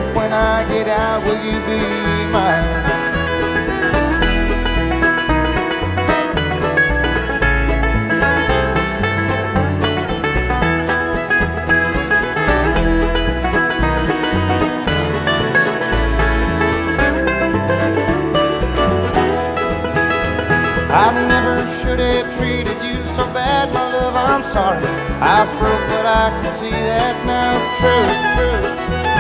if when I get out, will you be mine? I never should have treated you so bad, my love, I'm sorry. I was broke, but I can see that now, true.